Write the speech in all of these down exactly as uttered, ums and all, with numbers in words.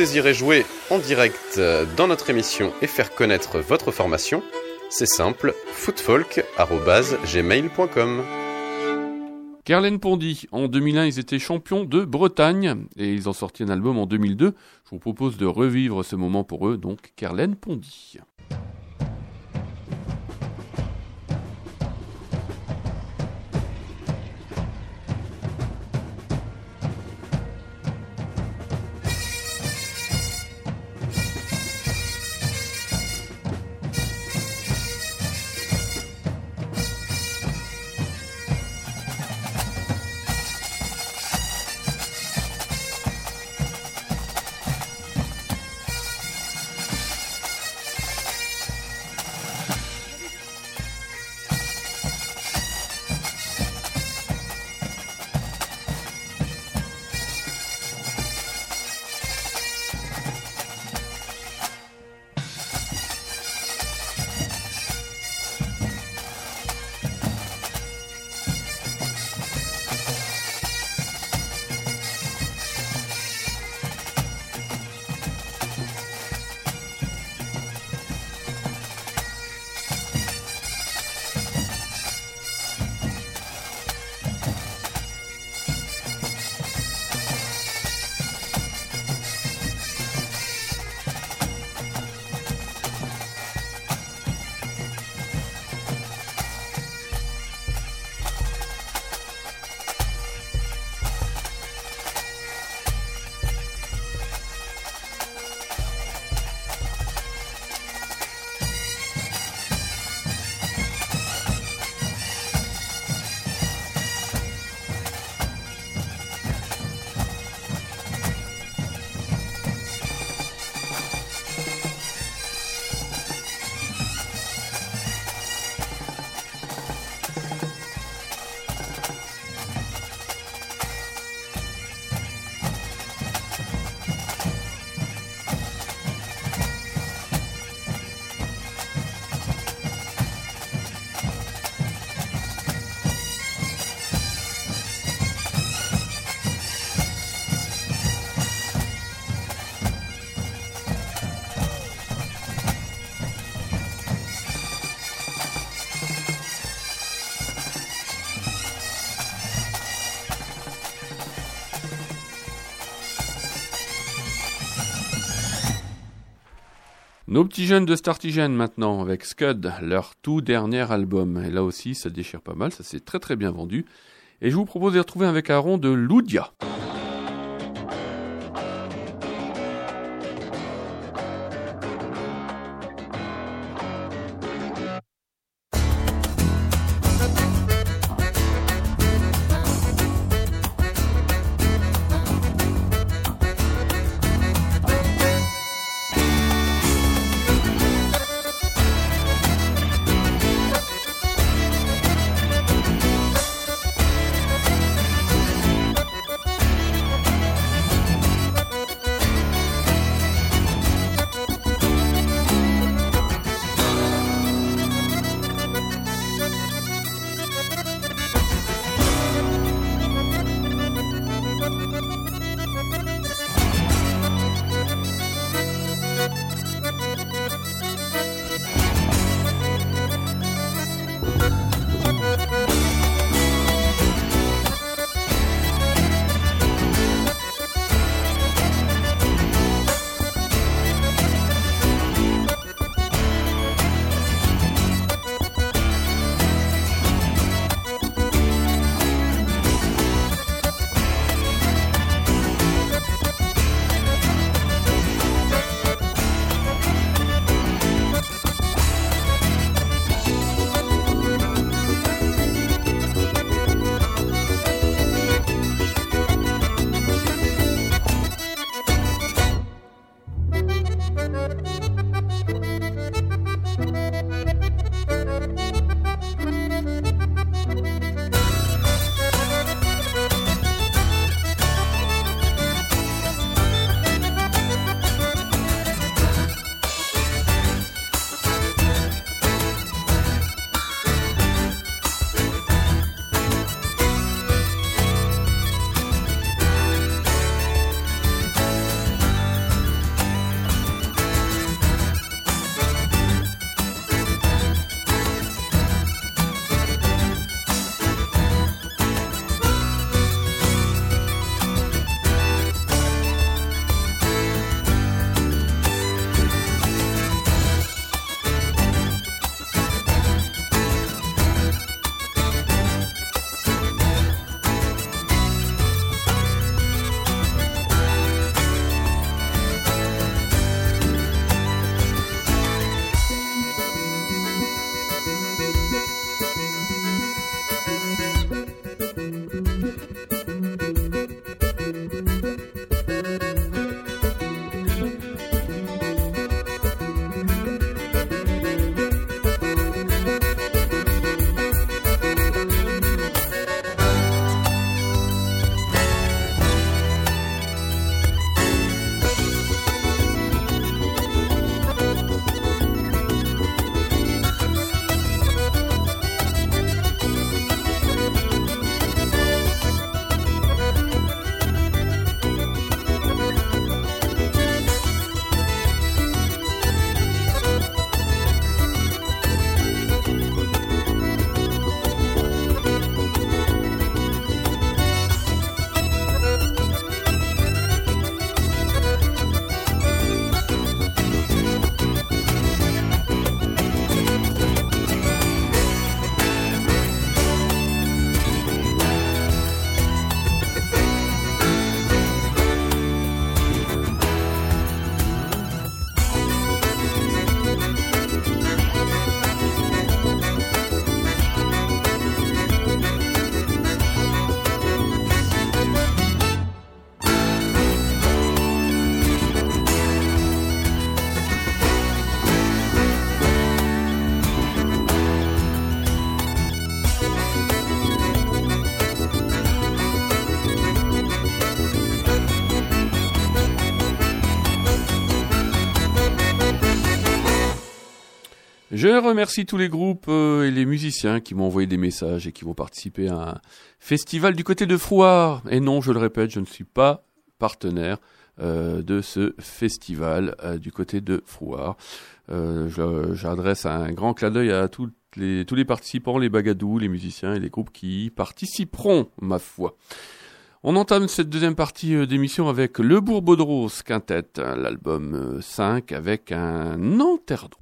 désirez jouer en direct dans notre émission et faire connaître votre formation, c'est simple, footfolk arobase gmail point com. Kerlen Pondy, en deux mille un, ils étaient champions de Bretagne et ils ont sorti un album en deux mille deux. Je vous propose de revivre ce moment pour eux, donc Kerlen Pondy. Nos petits jeunes de Startigène maintenant, avec Scud, leur tout dernier album. Et là aussi, ça déchire pas mal, ça s'est très très bien vendu. Et je vous propose de les retrouver avec un rond de Loudia. Je remercie tous les groupes euh, et les musiciens qui m'ont envoyé des messages et qui vont participer à un festival du côté de Frouard. Et non, je le répète, je ne suis pas partenaire euh, de ce festival euh, du côté de Frouard. Euh, je, j'adresse un grand clin d'œil à tous les, tous les participants, les bagadous, les musiciens et les groupes qui y participeront, ma foi. On entame cette deuxième partie d'émission avec le Bourbeau-de-Rose Quintet, l'album cinq avec un enterre-droit.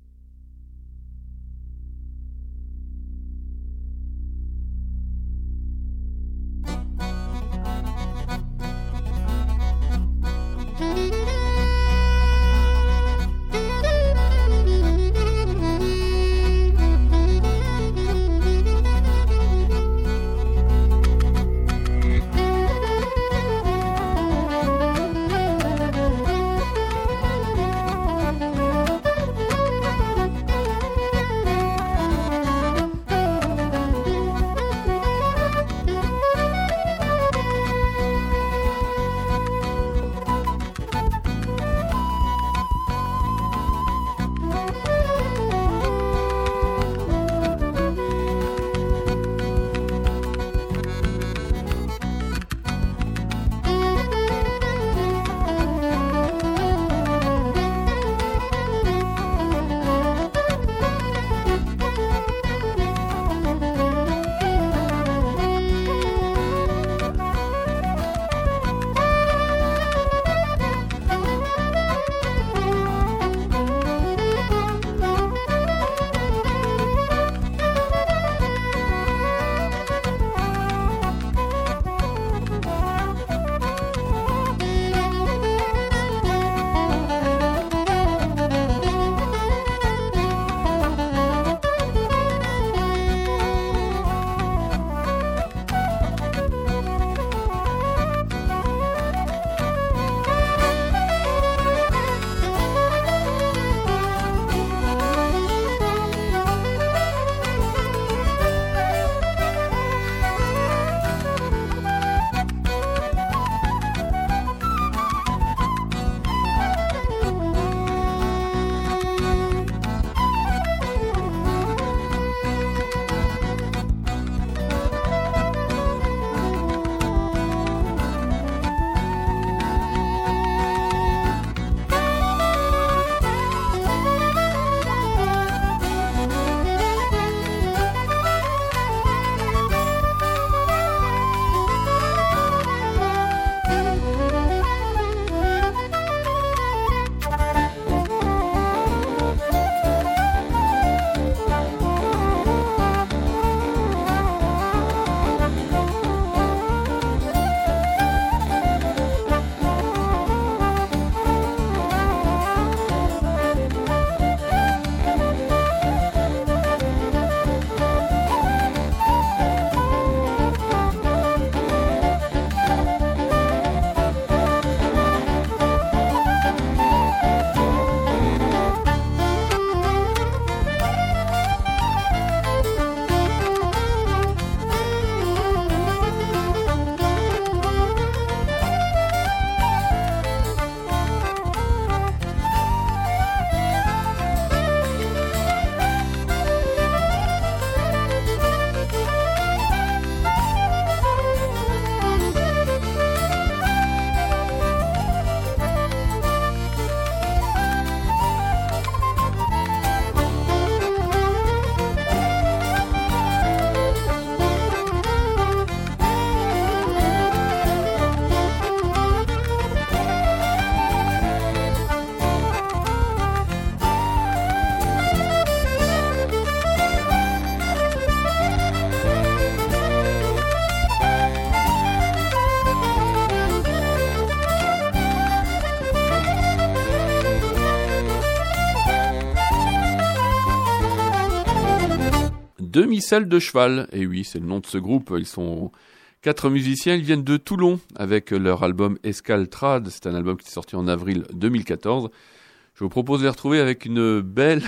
Demi-selle de cheval. Et oui, c'est le nom de ce groupe. Ils sont quatre musiciens. Ils viennent de Toulon avec leur album Escaltrade. C'est un album qui est sorti en avril deux mille quatorze. Je vous propose de les retrouver avec une belle,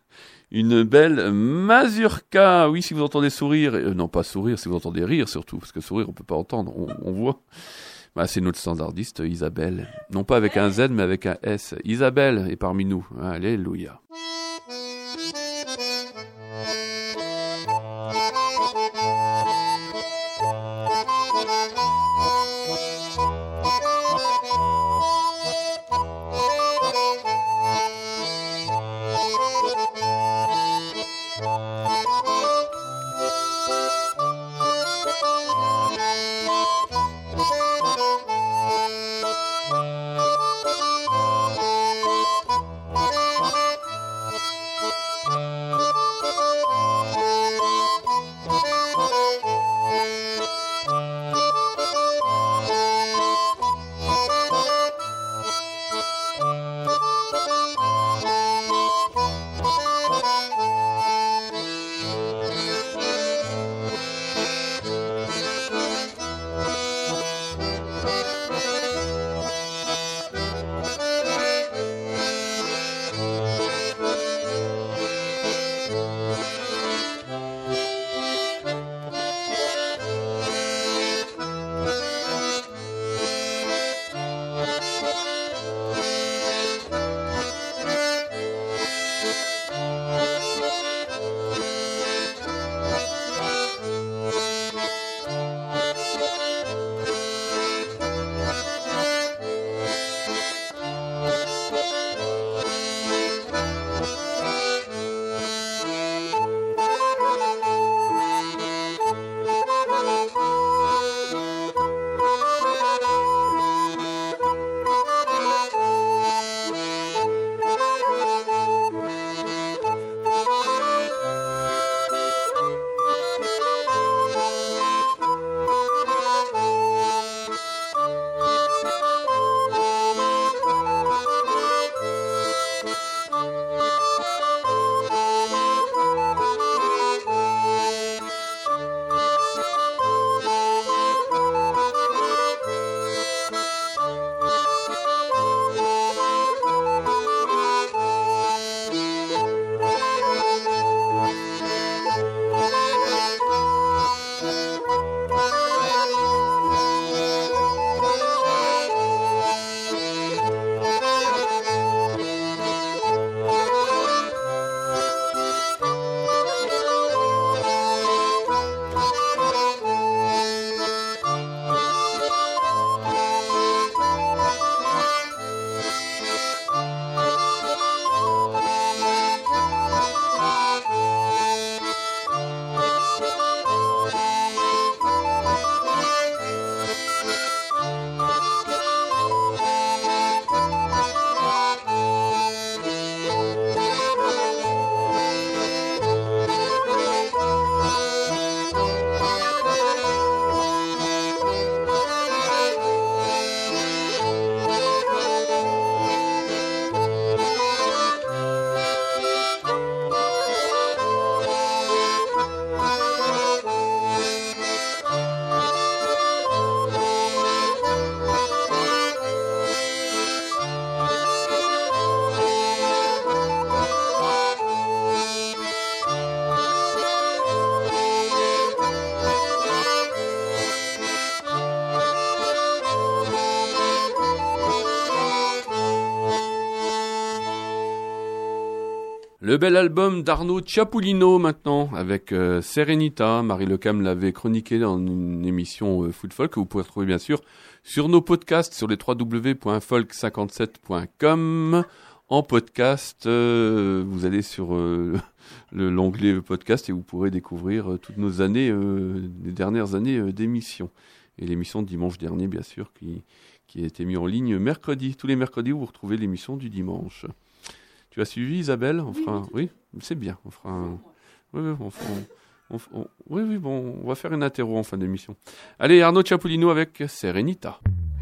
une belle mazurka. Oui, si vous entendez sourire, euh, non pas sourire, si vous entendez rire surtout, parce que sourire on peut pas entendre, on, on voit. Bah, c'est notre standardiste Isabelle. Non pas avec un Z, mais avec un S. Isabelle est parmi nous. Alléluia. Le bel album d'Arnaud Ciapolino maintenant, avec euh, Serenita. Marie Lecam l'avait chroniqué dans une émission euh, Food Folk que vous pouvez retrouver bien sûr sur nos podcasts sur les w w w point folk cinquante-sept point com. En podcast, euh, vous allez sur euh, le, l'onglet podcast et vous pourrez découvrir euh, toutes nos années, euh, les dernières années euh, d'émissions. Et l'émission de dimanche dernier, bien sûr, qui, qui a été mise en ligne mercredi. Tous les mercredis, vous retrouvez l'émission du dimanche. Tu as suivi, Isabelle? On fera... Oui, c'est bien. On fera un... Oui, oui, on fera... on... On... oui, oui, bon, on va faire une interro en fin d'émission. Allez, Arnaud Ciapolino avec Serenita.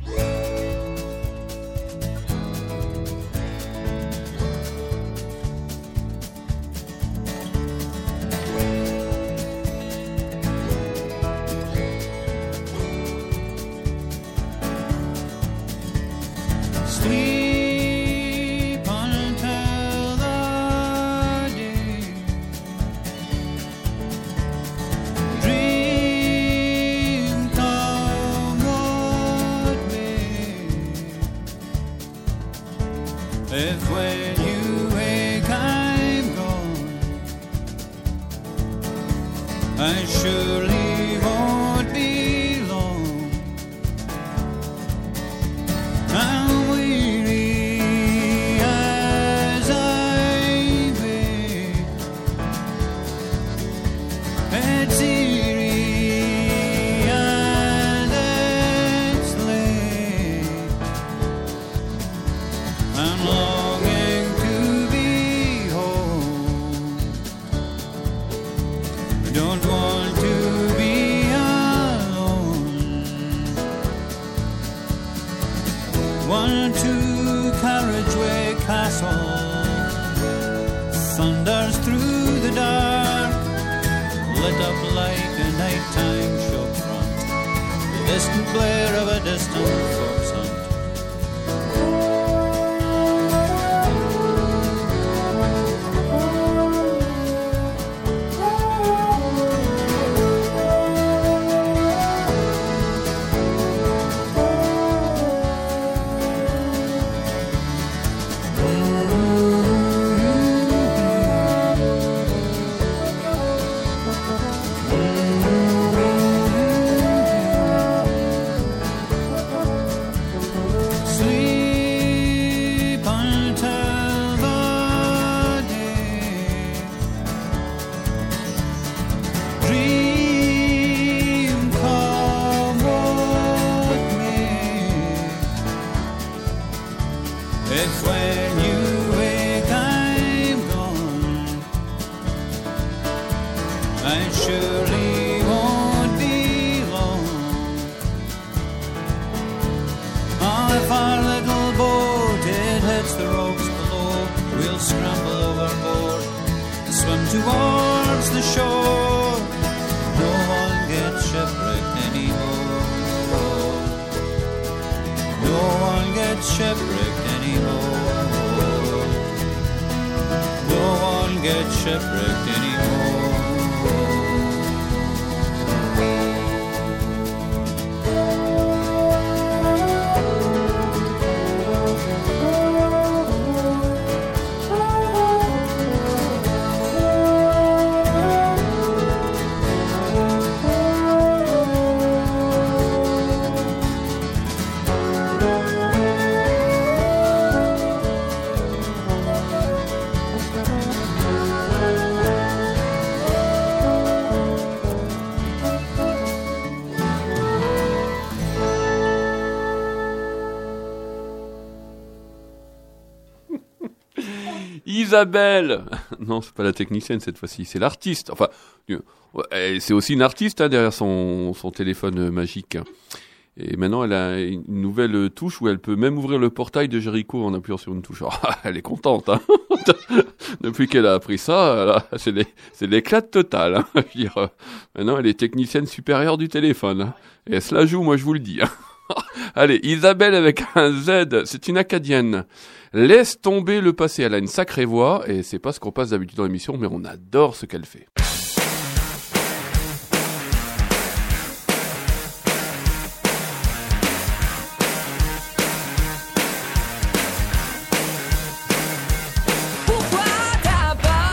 Isabelle, non, c'est pas la technicienne cette fois-ci, c'est l'artiste. Enfin, c'est aussi une artiste hein, derrière son, son téléphone magique. Et maintenant, elle a une nouvelle touche où elle peut même ouvrir le portail de Jéricho en appuyant sur une touche. Alors, elle est contente. Hein. Depuis qu'elle a appris ça, là, c'est, les, c'est l'éclat total. Hein. Je veux dire, maintenant, elle est technicienne supérieure du téléphone. Hein. Et elle se la joue, moi, je vous le dis. Hein. Allez, Isabelle avec un Z, c'est une Acadienne. Laisse tomber le passé, elle a une sacrée voix, et c'est pas ce qu'on passe d'habitude dans l'émission, mais on adore ce qu'elle fait. Pourquoi t'as pas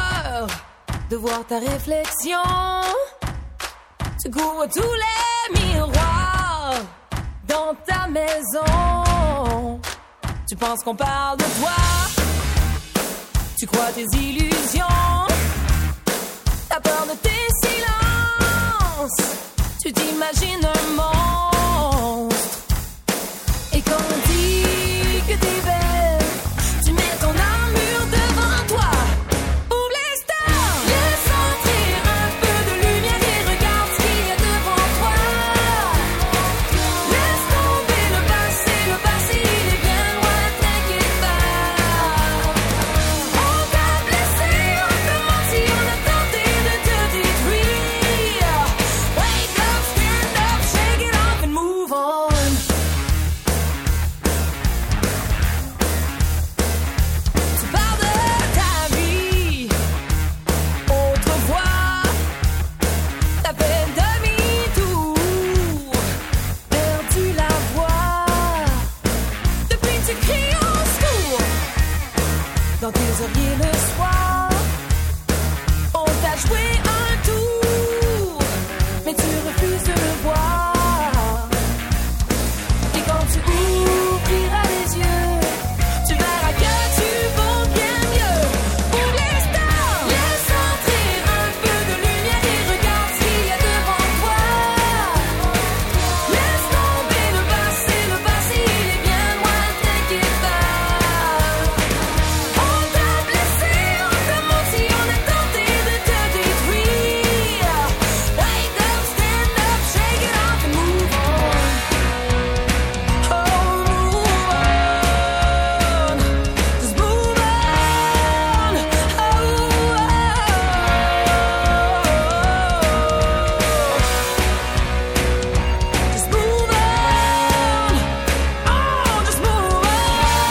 voir ta réflexion. Tu cours tous les miroirs dans ta maison. Tu penses qu'on parle de toi. Tu crois tes illusions. T'as peur de tes silences. Tu t'imagines un monstre. Et quand on dit que t'es belle, tu mets ton armure devant toi. Ouvre les stars, laisse entrer un peu de lumière et regarde ce qu'il y a devant toi. Laisse tomber le passé, le passé il est bien loin, t'inquiète pas. On t'a blessé, on t'a menti, on a tenté de te détruire. Wake up, stand up, shake it off and move on. Tu parles de ta vie, autrefois, t'as fait demi-tour, perdu la voix. Depuis tu cries au secours, dans tes oreillers le soir. On t'a joué un tour, mais tu refuses de le voir. Et quand tu ouvriras les yeux, tu verras que tu vaux bien mieux. Ouvre les stars, laisse entrer un peu de lumière et regarde ce qu'il y a devant toi. Laisse tomber le passé, le passé il est bien loin, t'inquiète pas. On t'a blessé, on t'a menti, on a tenté de te détruire. Wake up, stand up, shake it off and move on. Oh, move on. Just move on. Oh, just move on. Oh, just move on.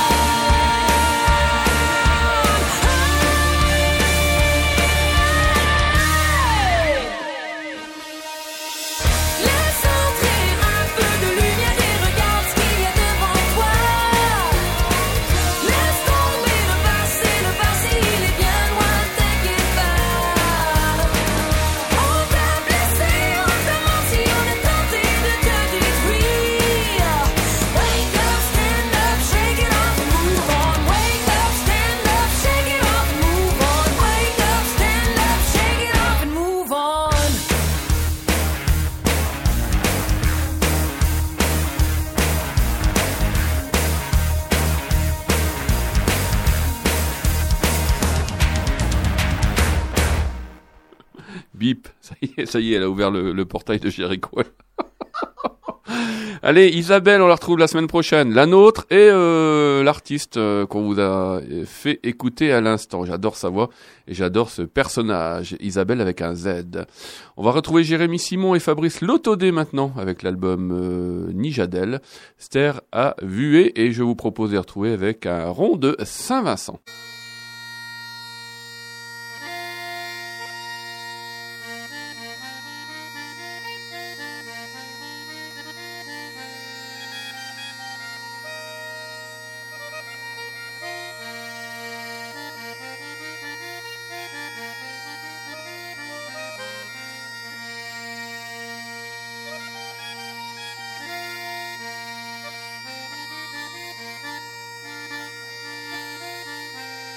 Laisse entrer un peu de lumière et regarde ce qu'il y a devant toi. Laisse tomber le passé, le passé il est bien loin, t'inquiète pas. On t'a blessé, on t'a menti, on a tenté de te détruire. Wake up, stand up, shake it off and move on. Wake up, stand up, shake it off and move on. Wake up, stand up, shake it off and move on. Bip, ça y est, ça y est, elle a ouvert le, le portail de Jericho. Allez, Isabelle, on la retrouve la semaine prochaine. La nôtre et euh, l'artiste euh, qu'on vous a fait écouter à l'instant. J'adore sa voix et j'adore ce personnage, Isabelle avec un Z. On va retrouver Jérémy Simon et Fabrice Lotodé maintenant avec l'album euh, Nijadel, Ster à Vuée, et je vous propose de les retrouver avec un rond de Saint-Vincent. Thank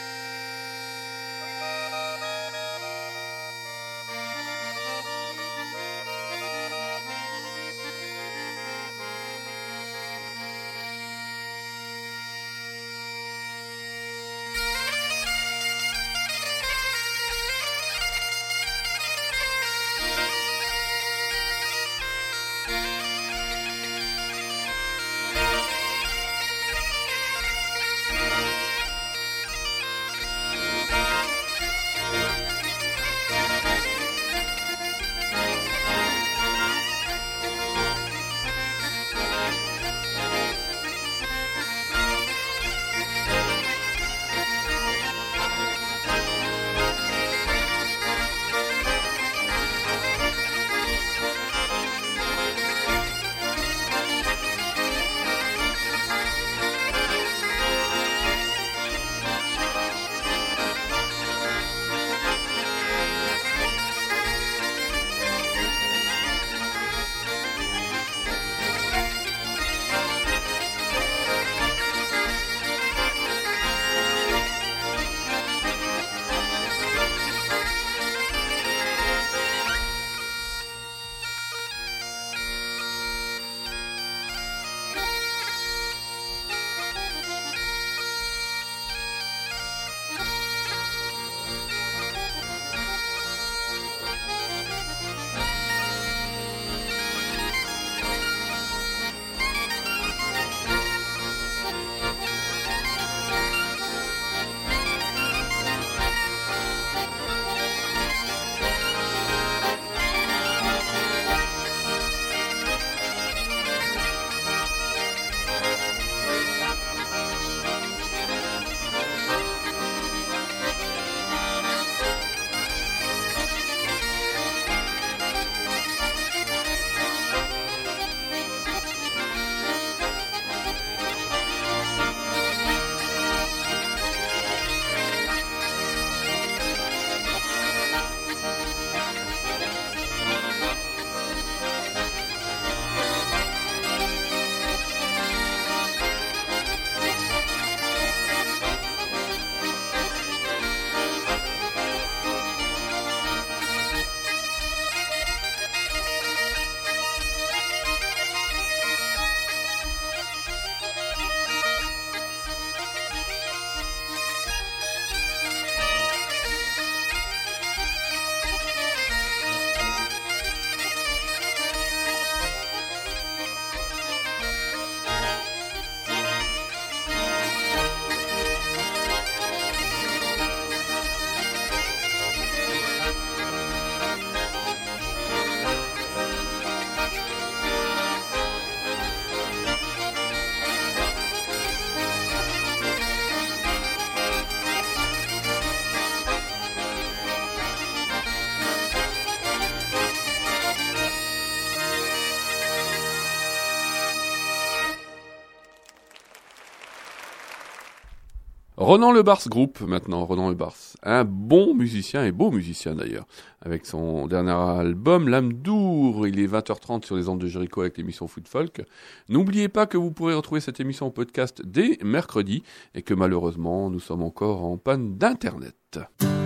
Ronan Le Bars Group, maintenant, Ronan Le Bars. Un bon musicien et beau musicien d'ailleurs. Avec son dernier album, L'âme d'Our. Il est vingt heures trente sur les ondes de Jericho avec l'émission Foot Folk. N'oubliez pas que vous pourrez retrouver cette émission en podcast dès mercredi et que malheureusement, nous sommes encore en panne d'internet.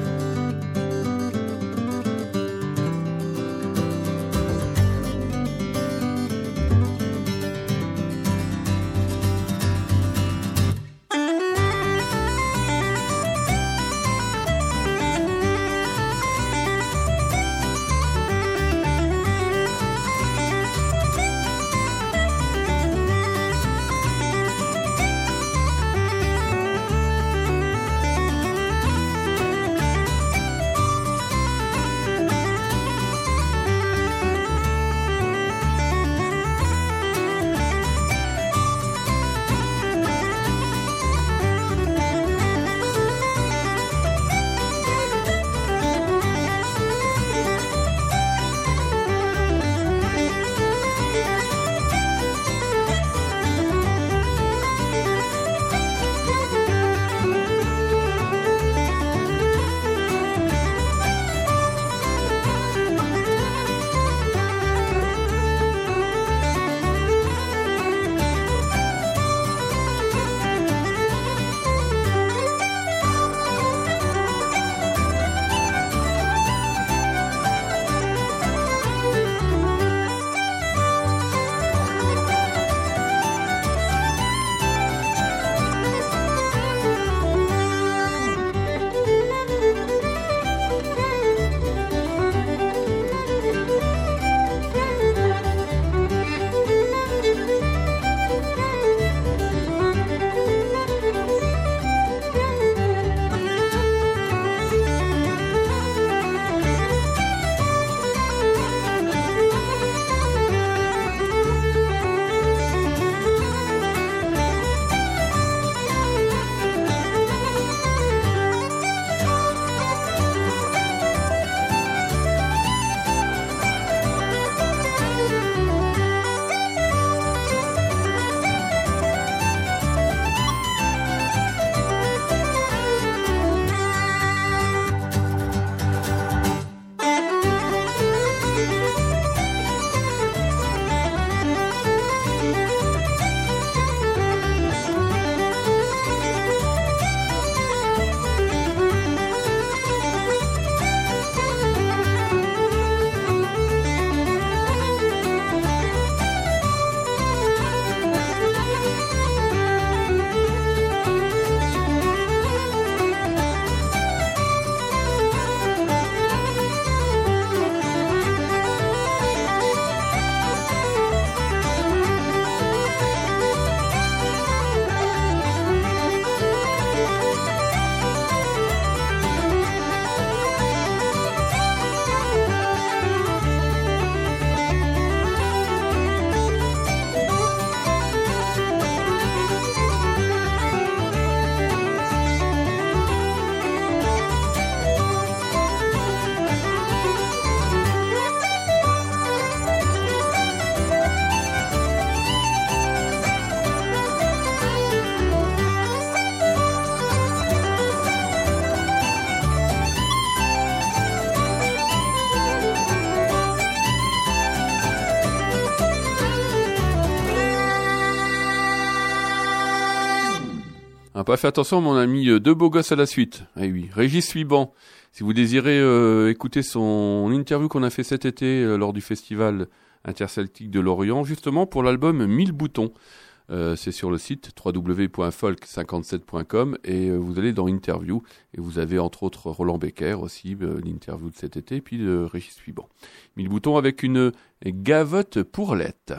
Pas fait attention, mon ami, euh, deux beaux gosses à la suite. Eh oui, Régis Suiban. Si vous désirez euh, écouter son interview qu'on a fait cet été euh, lors du festival interceltique de Lorient, justement pour l'album mille boutons. Euh, c'est sur le site w w w point folk cinquante-sept point com et euh, vous allez dans interview et vous avez entre autres Roland Becker aussi, euh, l'interview de cet été, et puis de Régis Suiban. mille boutons avec une gavotte pourlette.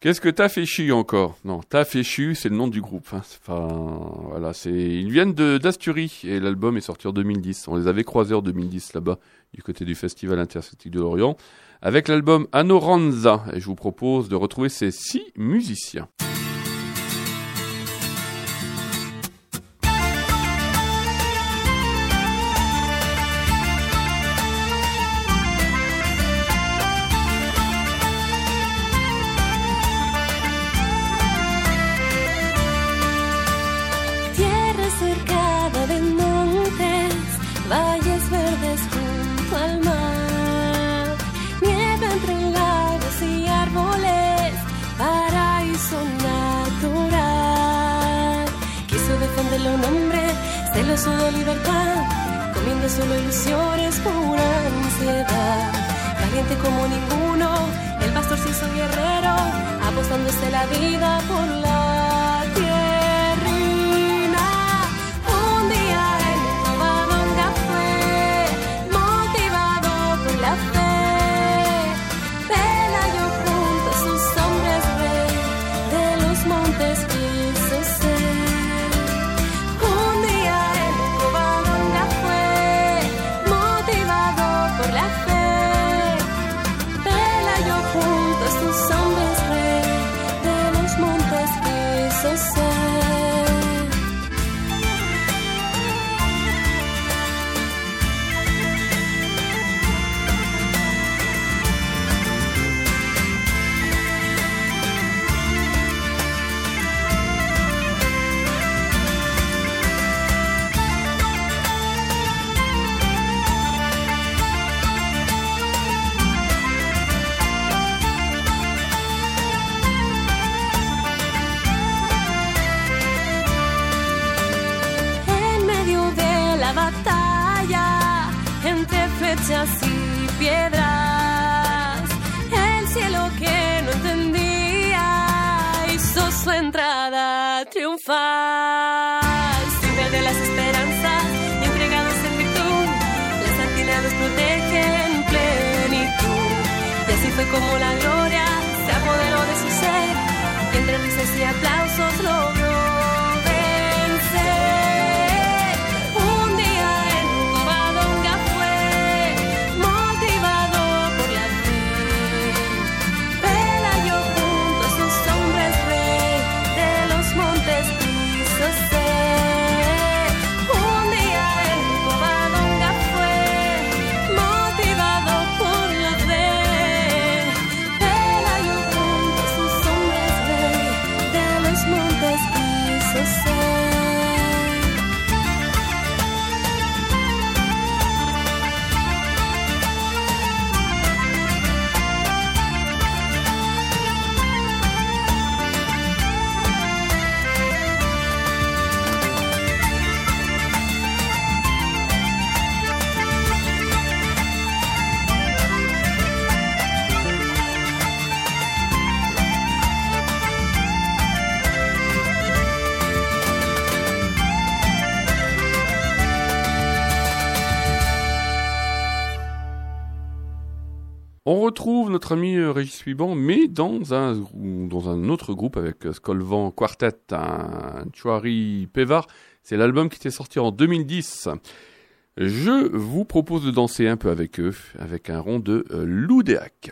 Qu'est-ce que t'as fait chu encore? Non, t'as fait chu, c'est le nom du groupe. Hein. Enfin, voilà, c'est ils viennent de d'Asturie et l'album est sorti en deux mille dix. On les avait croisés en deux mille dix là-bas du côté du Festival Interceltique de Lorient avec l'album Anoranza et je vous propose de retrouver ces six musiciens. Valles verdes junto al mar, nieve entre lagos y árboles, paraíso natural. Quiso defenderle a un hombre celoso de libertad, comiendo solo ilusiones, pura ansiedad. Valiente como ninguno, el pastor se hizo guerrero, apostándose la vida por la tierrina. Un día la fe, Pelayo junto a sus hombres rey, de los montes quiso ser. Un día en Covadonga fue, motivado por la fe, Pelayo junto a sus hombres rey, de los montes quiso ser. Y piedras, el cielo que no entendía hizo su entrada triunfal. Siempre de las esperanzas y entregados en virtud, las santinas los protegen plenitud. Y así fue como la gloria se apoderó de su ser, y entre risas y aplausos logró vencer. On retrouve notre ami Régis Suiban, mais dans un, dans un autre groupe avec Skolvan Quartet, un Chuari Pevar. C'est l'album qui était sorti en deux mille dix. Je vous propose de danser un peu avec eux, avec un rond de Loudéac.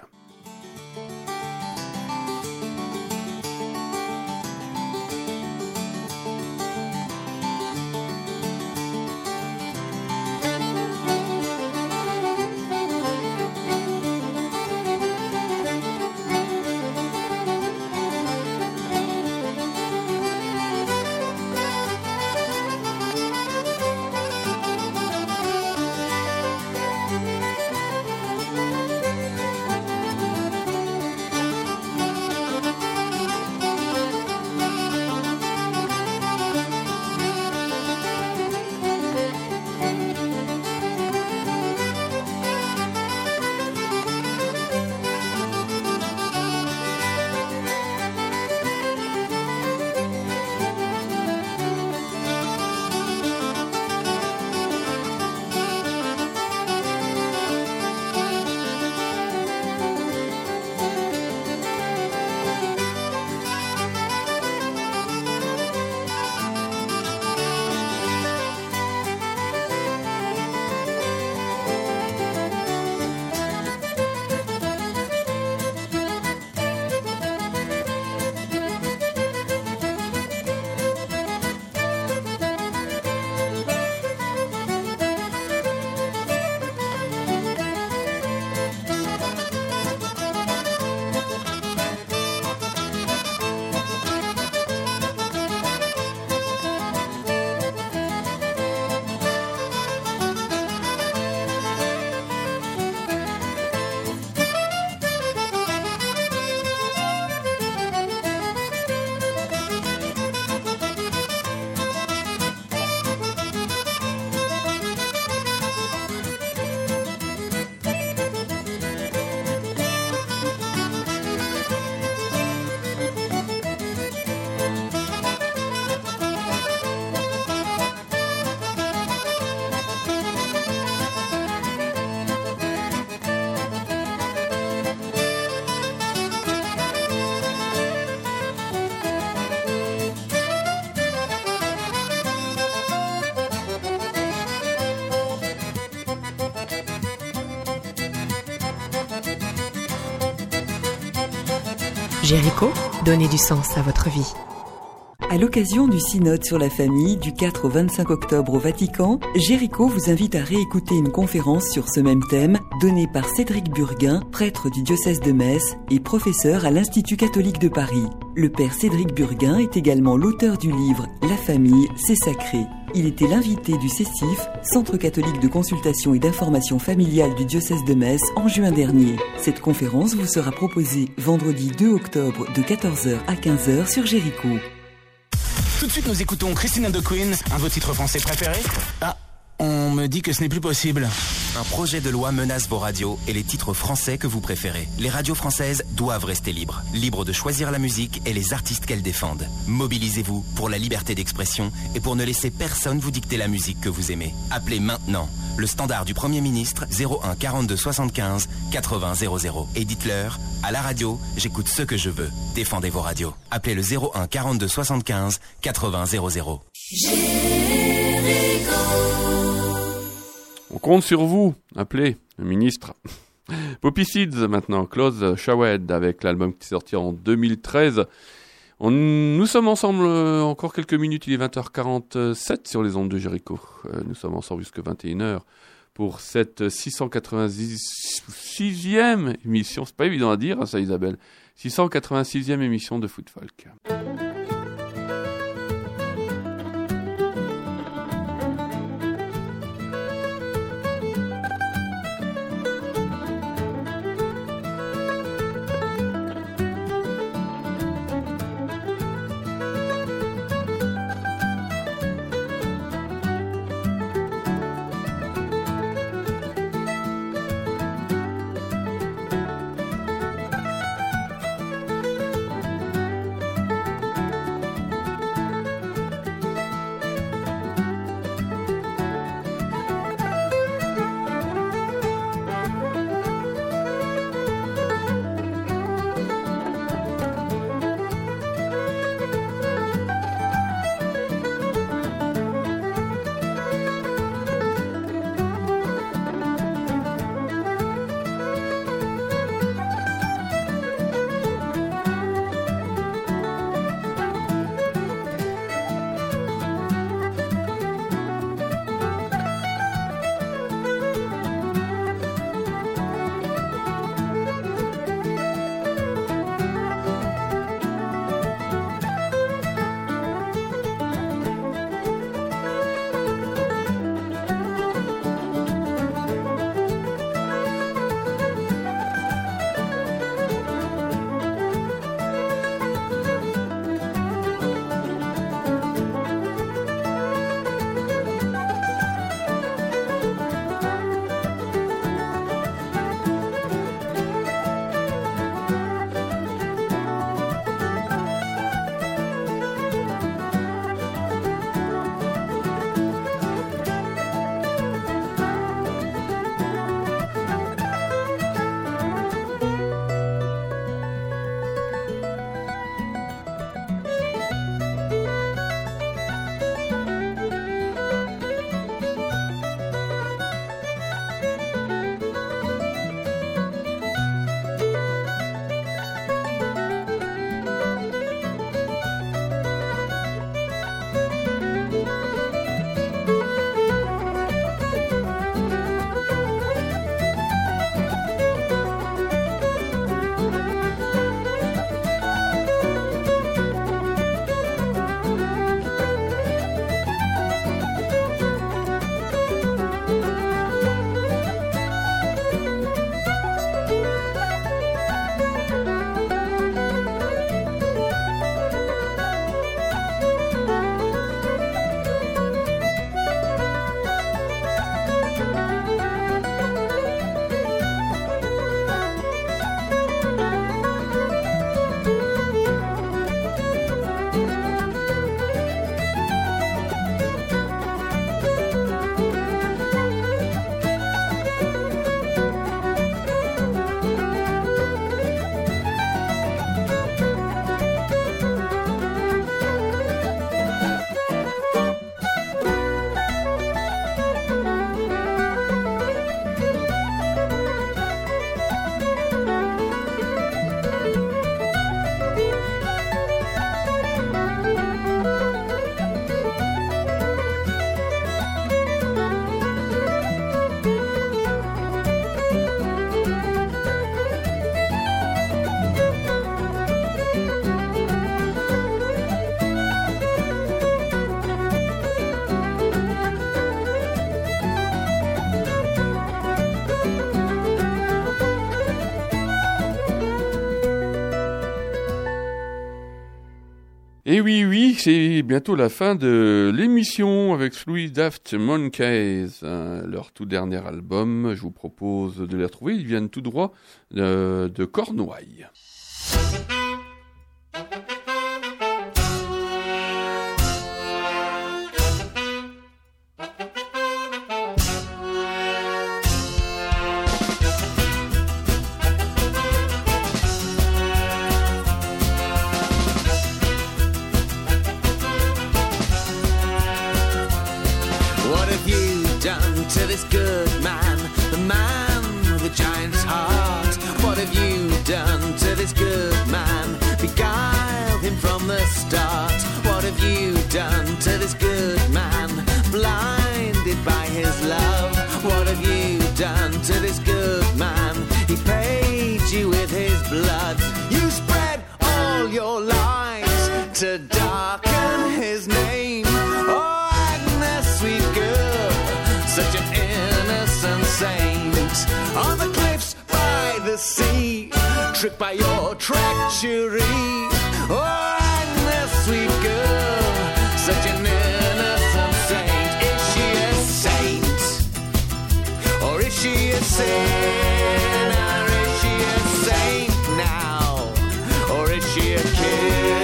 Jéricho, donnez du sens à votre vie. À l'occasion du synode sur la famille du quatre au vingt-cinq octobre au Vatican, Jéricho vous invite à réécouter une conférence sur ce même thème donnée par Cédric Burguin, prêtre du diocèse de Metz et professeur à l'Institut catholique de Paris. Le père Cédric Burguin est également l'auteur du livre « La famille, c'est sacré ». Il était l'invité du CECIF, Centre catholique de consultation et d'information familiale du diocèse de Metz, en juin dernier. Cette conférence vous sera proposée vendredi deux octobre de quatorze heures à quinze heures sur Jéricho. Tout de suite, nous écoutons Christine and the Queen, un de vos titres français préférés. Ah, on me dit que ce n'est plus possible. Un projet de loi menace vos radios et les titres français que vous préférez. Les radios françaises doivent rester libres. Libres de choisir la musique et les artistes qu'elles défendent. Mobilisez-vous pour la liberté d'expression et pour ne laisser personne vous dicter la musique que vous aimez. Appelez maintenant le standard du Premier ministre zéro un quarante-deux soixante-quinze quatre-vingts zéro zéro et dites-leur « À la radio, j'écoute ce que je veux. Défendez vos radios. » Appelez le zéro un quarante-deux soixante-quinze quatre-vingts zéro zéro. On compte sur vous. Appelez le ministre. Poppy Seeds maintenant, Close Shawed avec l'album qui est sorti en deux mille treize. On, nous sommes ensemble euh, encore quelques minutes, il est vingt heures quarante-sept sur les ondes de Jéricho. Euh, nous sommes ensemble jusqu'à vingt et une heures pour cette six cent quatre-vingt-sixième émission. C'est pas évident à dire, hein, ça Isabelle. six cent quatre-vingt-sixième émission de Foot Folk. Et oui, oui, c'est bientôt la fin de l'émission avec Three Daft Monkeys, hein, leur tout dernier album. Je vous propose de les retrouver. Ils viennent tout droit de, de Cornouailles. To this good man, the man with a giant's heart. What have you done to this good man? Beguiled him from the start. What have you done to this good man? Blinded by his love. What have you done to this good man? He paid you with his blood. You spread all your lies to darken his name. Oh, Agnes, sweet girl, such an innocent saint. On the cliffs by the sea, tricked by your treachery. Oh, Agnes, sweet girl, such an innocent saint. Is she a saint? Or is she a sinner? Is she a saint now? Or is she a killer?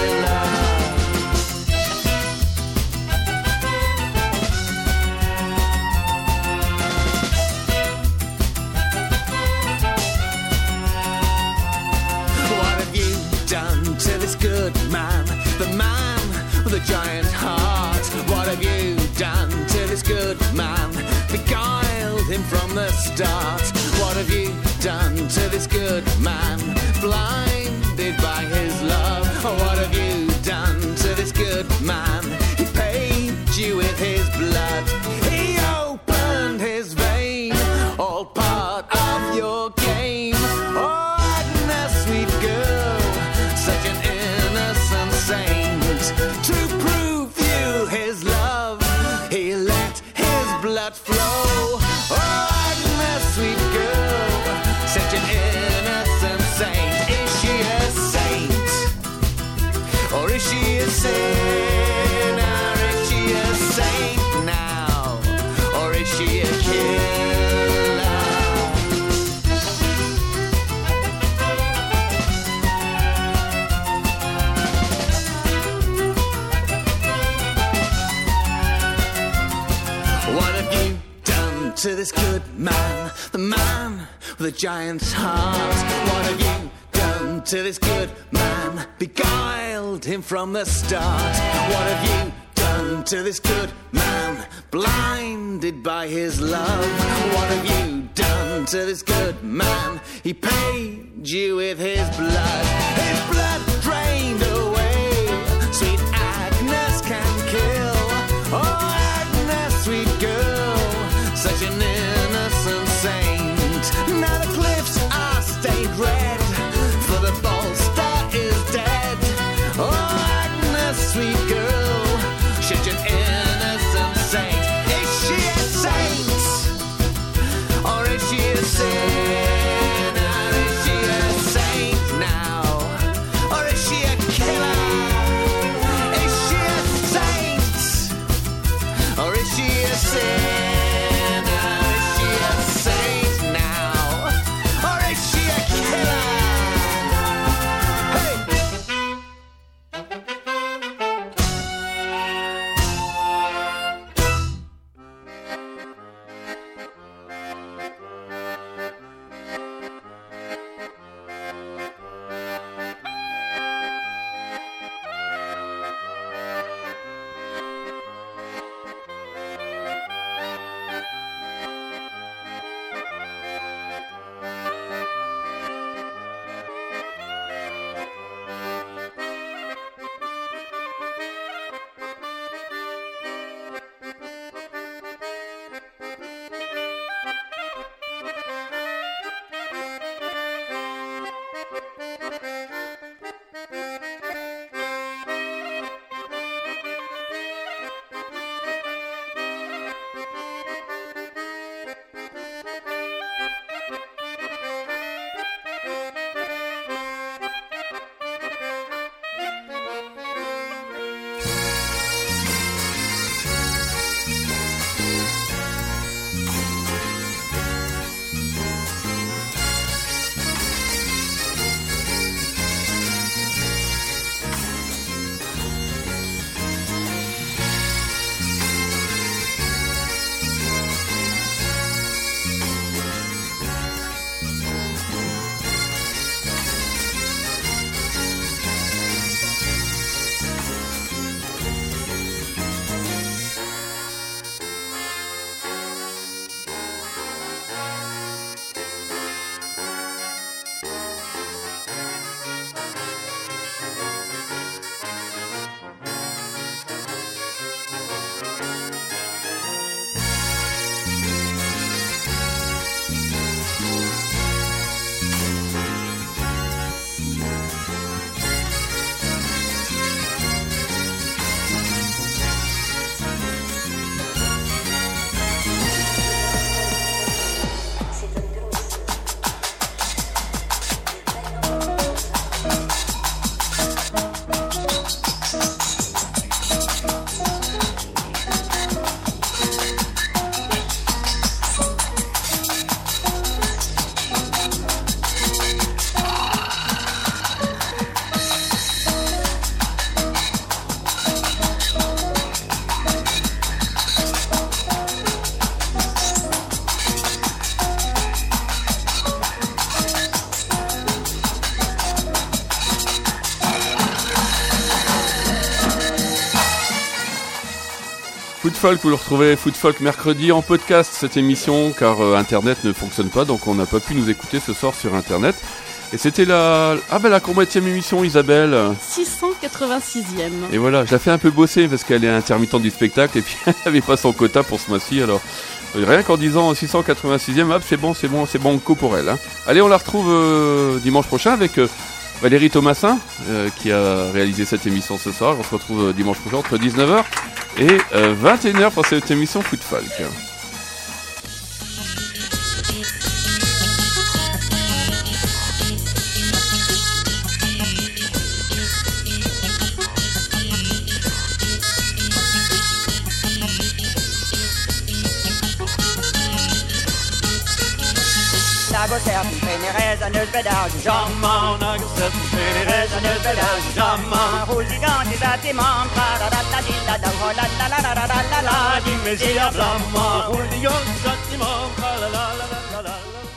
Good man, the man with a giant heart. What have you done to this good man? Beguiled him from the start. What have you done to this good man? Blinded by his love. What have you done to this good man? He paid you with his blood. He opened his vein, all part of your game. Oh, Agnes, sweet girl, such an innocent saint. To prove you his love, he let his blood flow. Oh, Agnes, sweet girl, such an innocent saint. Is she a saint? Or is she a sinner? Is she a saint now? Or is she a killer? To this good man, the man with a giant's heart. What have you done to this good man? Beguiled him from the start. What have you done to this good man? Blinded by his love. What have you done to this good man? He paid you with his blood. His blood drained away. Sweet Agnes can kill. Oh, Agnes, sweet girl, such an innocent saint. Now the cliffs are stained red, for the bolster is dead. Oh, Agnes, sweet girl, such an innocent saint. Is she a saint? Or is she a sinner? Is she a saint now? Or is she a killer? Is she a saint? Or is she a sinner? Foot Folk, vous le retrouvez Foot Folk mercredi en podcast cette émission car euh, internet ne fonctionne pas, donc on n'a pas pu nous écouter ce soir sur internet. Et c'était la ah ben la combienième émission, Isabelle? six cent quatre-vingt-sixième. Et voilà, je la fais un peu bosser parce qu'elle est intermittente du spectacle et puis elle n'avait pas son quota pour ce mois-ci, alors rien qu'en disant six cent quatre-vingt-sixième, hop, c'est bon, c'est bon, c'est bon coup pour elle. Hein. Allez, on la retrouve euh, dimanche prochain avec euh, Valérie Thomasin euh, qui a réalisé cette émission ce soir. On se retrouve euh, dimanche prochain entre dix-neuf heures et euh, vingt et une heures pour cette émission Foot Folk. Nagelserpen, Feneres, en Ulvedal, Jammer, Nagelserpen, Feneres, en Ulvedal, Jammer, Hooligan, die dat die man, la la la la la la la la la la la la, die me zie ja vlammer, Hooligan, dat die man, la la la la la la la.